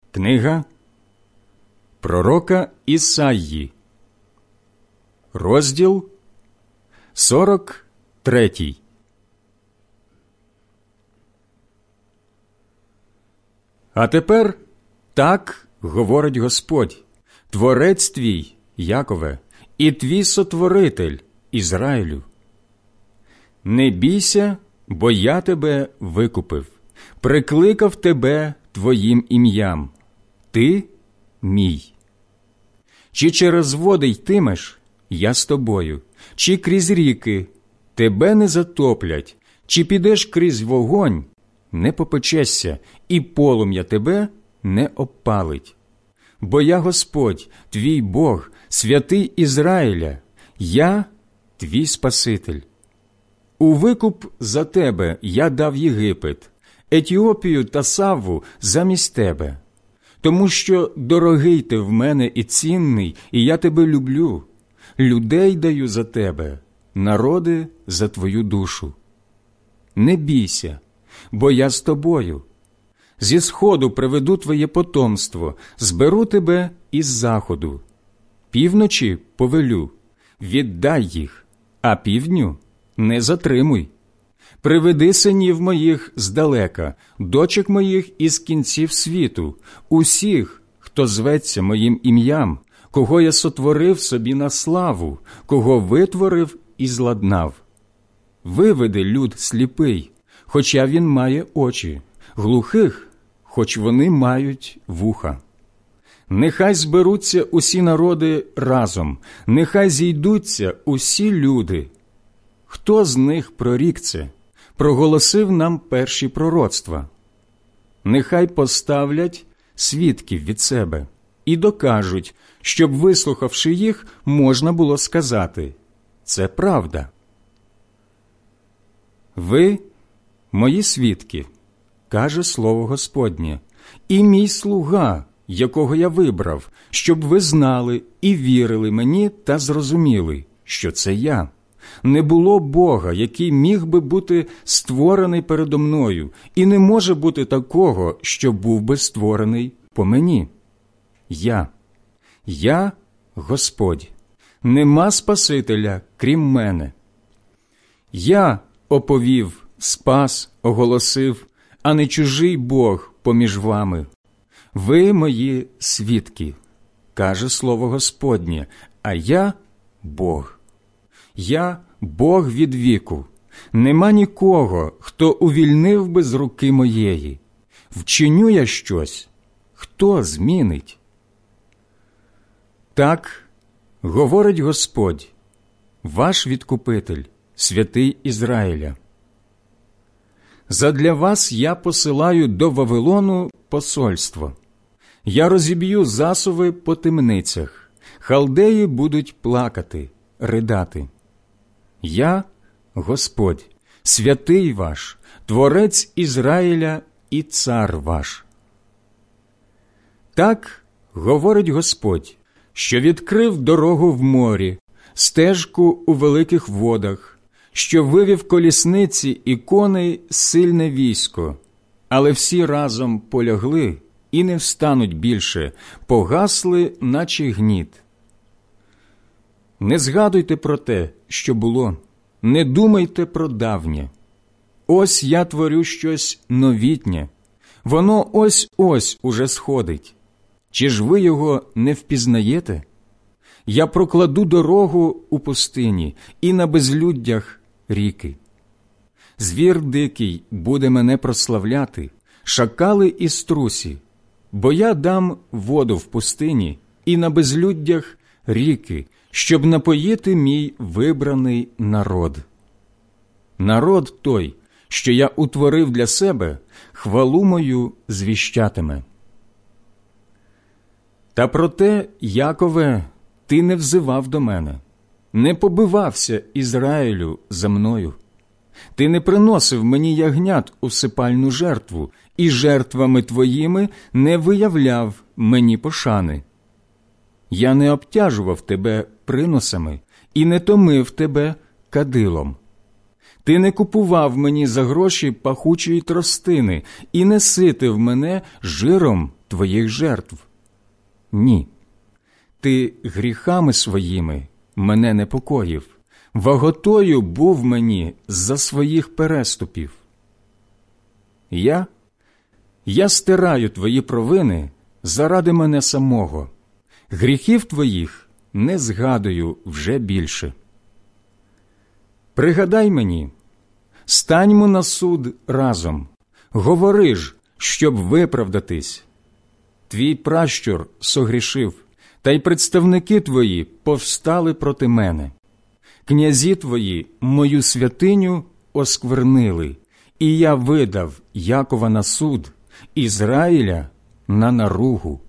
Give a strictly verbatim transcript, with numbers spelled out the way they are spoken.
Книга пророка Ісаї, розділ сорок третій. А тепер так говорить Господь, Творець твій, Якове, і твій Сотворитель, Ізраїлю. Не бійся, бо я тебе викупив, прикликав тебе твоїм ім'ям. Ти мій. Чи через води йтимеш, я з тобою, чи крізь ріки, тебе не затоплять, чи підеш крізь вогонь, не попечешся, і полум'я тебе не обпалить. Бо я Господь, твій Бог, святий Ізраїля, я твій Спаситель. У викуп за тебе я дав Єгипет, Етіопію та Савву замість тебе. Тому що дорогий ти в мене і цінний, і я тебе люблю. Людей даю за тебе, народи за твою душу. Не бійся, бо я з тобою. Зі сходу приведу твоє потомство, зберу тебе із заходу. Півночі повелю, віддай їх, а півдню не затримуй. Приведи синів моїх здалека, дочок моїх із кінців світу, усіх, хто зветься моїм ім'ям, кого я сотворив собі на славу, кого витворив і зладнав. Виведи люд сліпий, хоча він має очі, глухих, хоч вони мають вуха. Нехай зберуться усі народи разом, нехай зійдуться усі люди. Хто з них прорік це? Проголосив нам перші пророцтва. Нехай поставлять свідків від себе і докажуть, щоб, вислухавши їх, можна було сказати – це правда. Ви – мої свідки, каже слово Господнє, і мій слуга, якого я вибрав, щоб ви знали і вірили мені та зрозуміли, що це я. Не було Бога, який міг би бути створений передо мною, і не може бути такого, що був би створений по мені. Я, я Господь, нема Спасителя, крім мене. Я оповів, спас, оголосив, а не чужий Бог поміж вами. Ви мої свідки, каже слово Господнє, а я Бог. Я Бог від віку, нема нікого, хто увільнив би з руки моєї. Вчиню я щось, хто змінить? Так говорить Господь, ваш відкупитель, святий Ізраїля. Задля вас я посилаю до Вавилону посольство. Я розіб'ю засуви по темницях, халдеї будуть плакати, ридати. Я – Господь, святий ваш, Творець Ізраїля і цар ваш. Так говорить Господь, що відкрив дорогу в морі, стежку у великих водах, що вивів колісниці і коней сильне військо, але всі разом полягли і не встануть більше, погасли, наче гніт. Не згадуйте про те, що було, не думайте про давнє. Ось я творю щось новітнє, воно ось-ось уже сходить. Чи ж ви його не впізнаєте? Я прокладу дорогу у пустині і на безлюддях ріки. Звір дикий буде мене прославляти, шакали і струсі, бо я дам воду в пустині і на безлюддях ріки, щоб напоїти мій вибраний народ. Народ той, що я утворив для себе, хвалу мою звіщатиме. Та проте, Якове, ти не взивав до мене, не побивався, Ізраїлю, за мною. Ти не приносив мені ягнят у сипальну жертву, і жертвами твоїми не виявляв мені пошани. Я не обтяжував тебе приносами і не томив тебе кадилом. Ти не купував мені за гроші пахучої тростини і не ситив мене жиром твоїх жертв. Ні, ти гріхами своїми мене непокоїв, ваготою був мені за своїх переступів. Я, я стираю твої провини заради мене самого, гріхів твоїх не згадую вже більше. Пригадай мені, станьмо на суд разом, говори ж, щоб виправдатись. Твій пращур согрішив, та й представники твої повстали проти мене. Князі твої мою святиню осквернили, і я видав Якова на суд, Ізраїля на наругу.